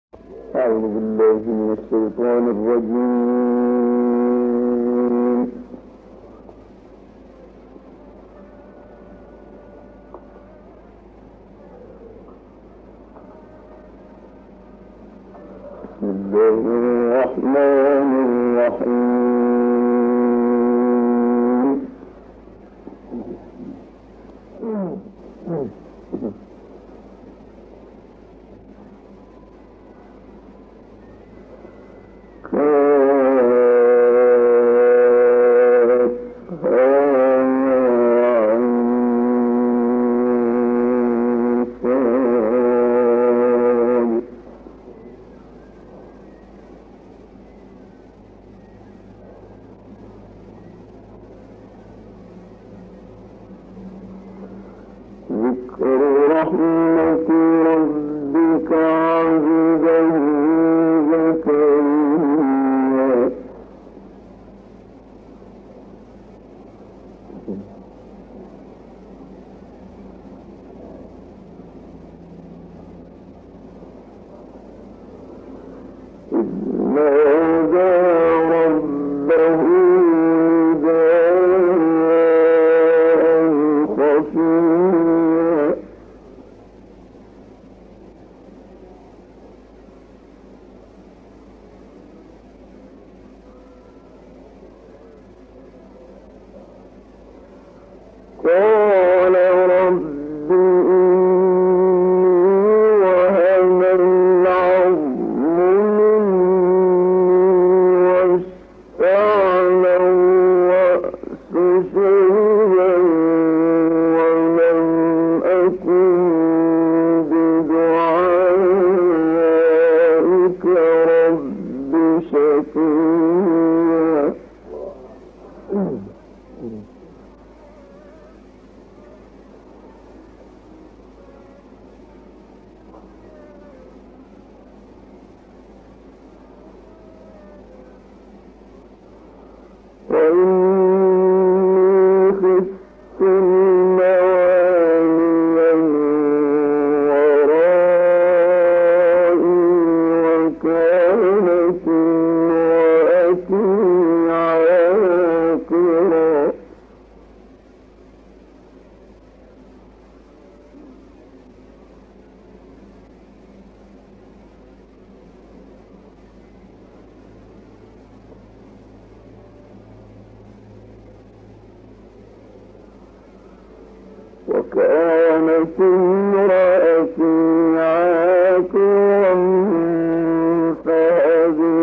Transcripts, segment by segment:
أعوذ بالله من الشيطان الرجيم. بسم الله الرحمن الرحيم. ذكر رحمة ربك عبده زكريا. إذ نادى ربه نداء خفيا. قال رب إني وهن العظم مني واشتعل الرأس شيبا ولم أكن بدعائك رب شقيا. وإني خفت الموالي من ورائي وكانت امرأتي عاقرا. وكانت امرأتي عاقرا فهب لي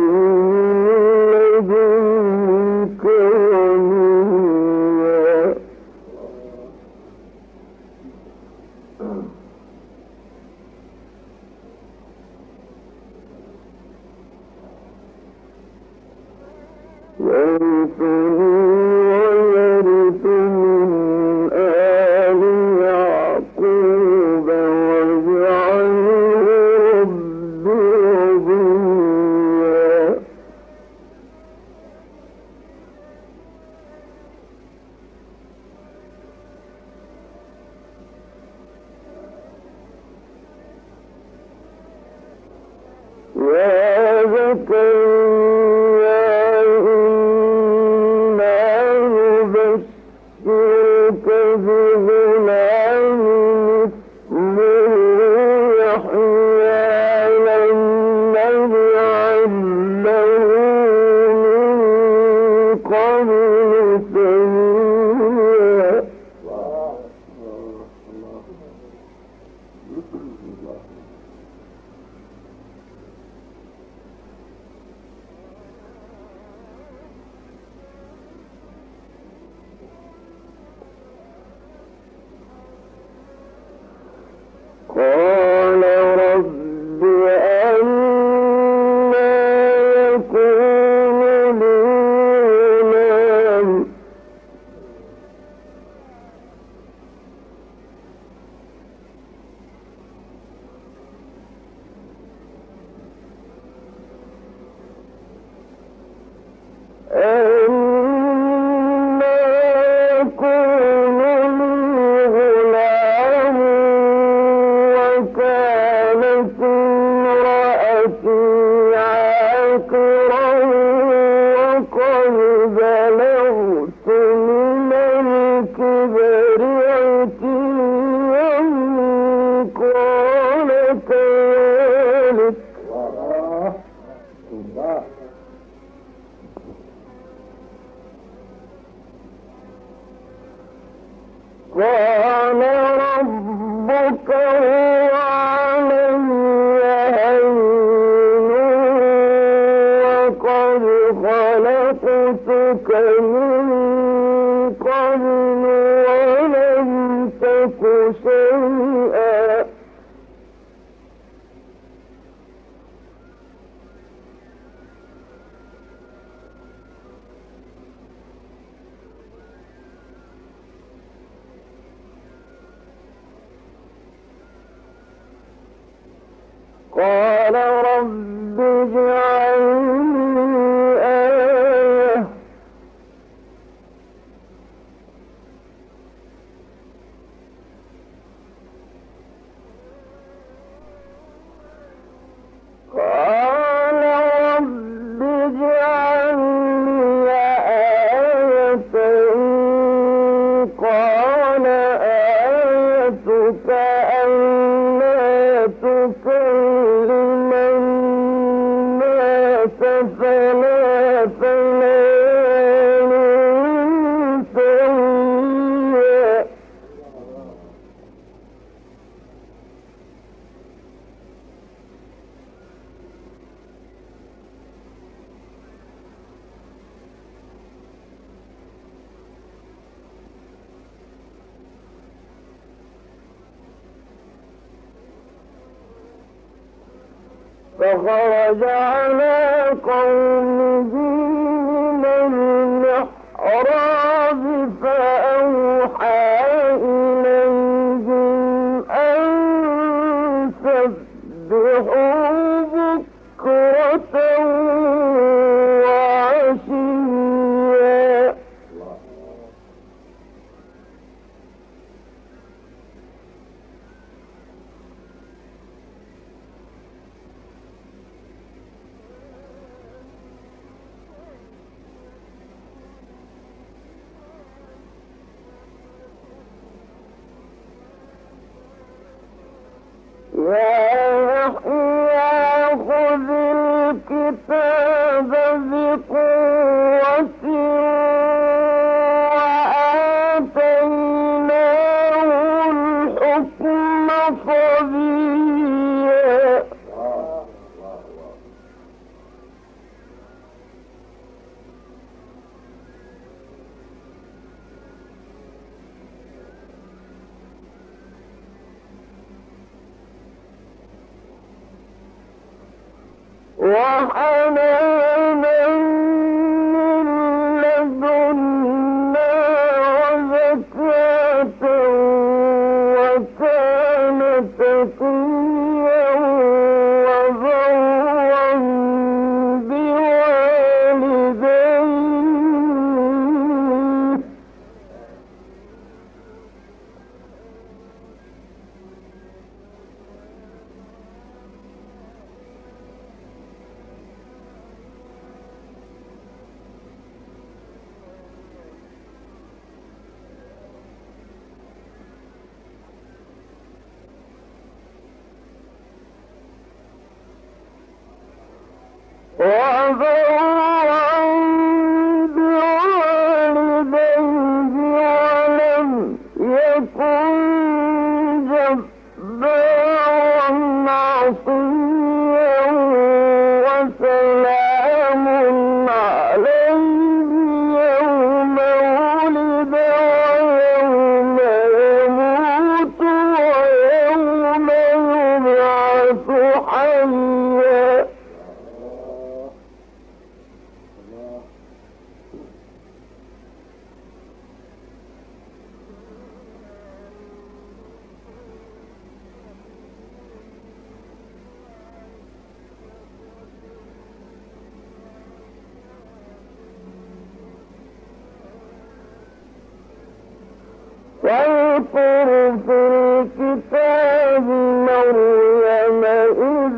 من لدنك وليا. يرثني ويرث من آل يعقوب واجعله رب رضيا. يا زكريا إنا نبشرك بغلام اسمه يحيى لم نجعل له من قبل سميا. قال رب أنى يكون لي غلام كذلك قال ربك هو علي هين وقد خلقتك من قبل ولم تك شيئا قال رب اجعل لي آية قال رب اجعل لي آية قال آيتك ألا تكلم الناس ثلاث ليال سويا فخرج على قومه من المحراب فأوحى إليهم أن سبحوا بكرة وعشيا يا يحيى خذ الكتاب بقوة وآتيناه الحكم صبيا وحنانا من لدنا وزكاة وكان تقيا وبرا بوالديه وبرا بوالديه ولم يكن جبارا عصيا وسلام عليه يوم ولد ويوم يموت ويوم يبعث حيا واذكر في الكتاب مريم إذ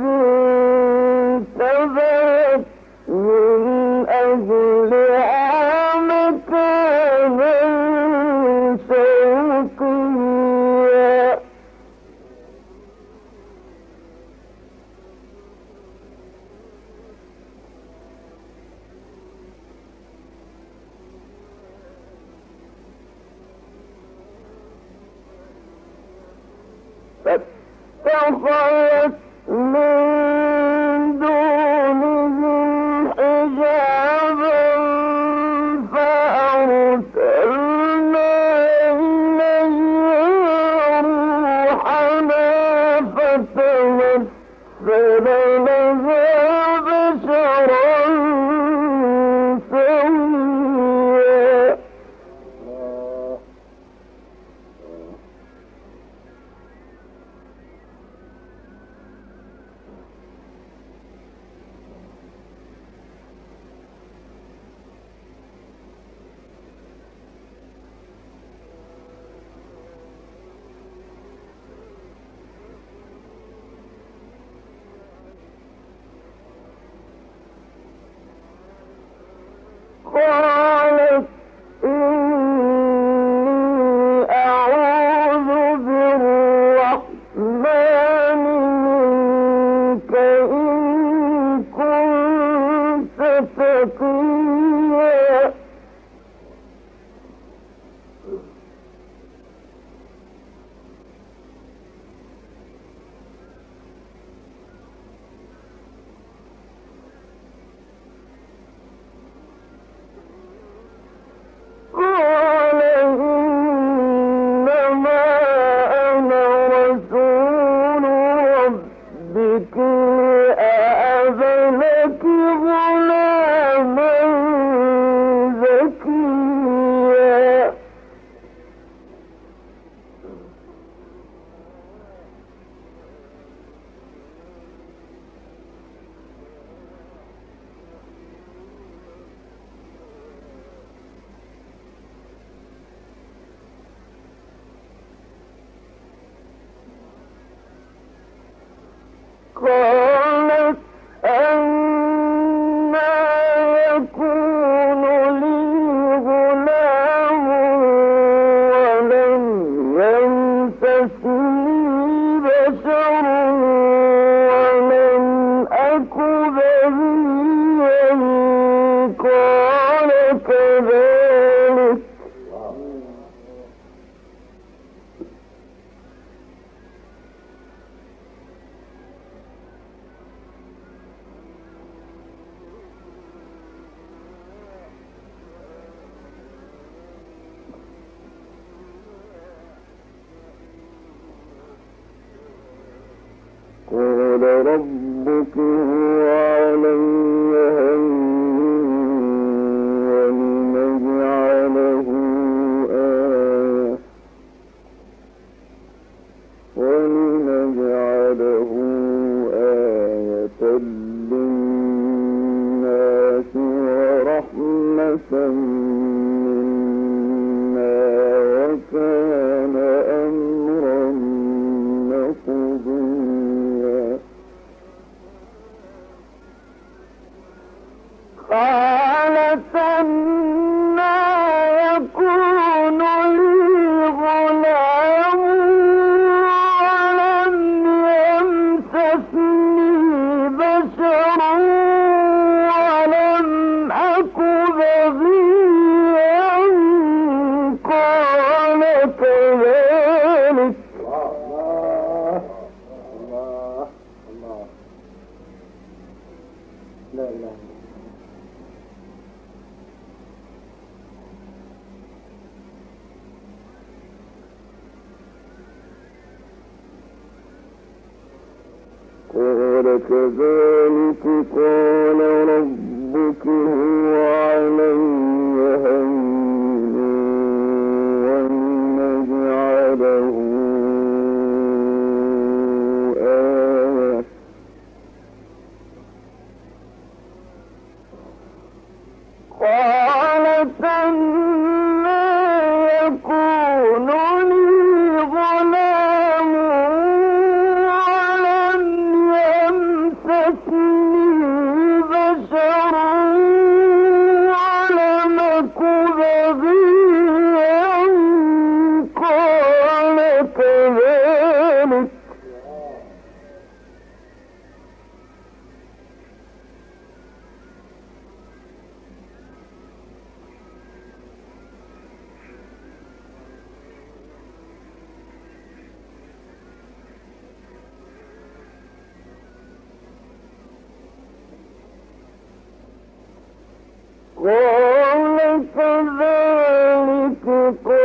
انتبهت من أهلها مكانا شرقيا اتخذت من دونهم حجابا فأرسلنا إليها روحنا فتمثل لها بشرا سويا. قالت إني أعوذ بالرحمن منك إن كنت تقيا. قال إنما أنا رسول ربك لأهب لك غلاما زكيا. قالت أنى يكون لي غلام ولم يمسسني بشر ولم أك بغيا. قال كذلك قال ربك هو علي هين ولنجعله آية للناس ورحمة منا وكان أمرا مقضيا. قالت أنى يكون لي غلام ولم يمسسني بشر ولم أك بغيا. قال كذلك لا إله إلا قال كذلك قال ربك هو علي هين ولنجعله آية. قالت أنى يكون لي غلام ولم يمسسني بشر ولم أك قال كذلك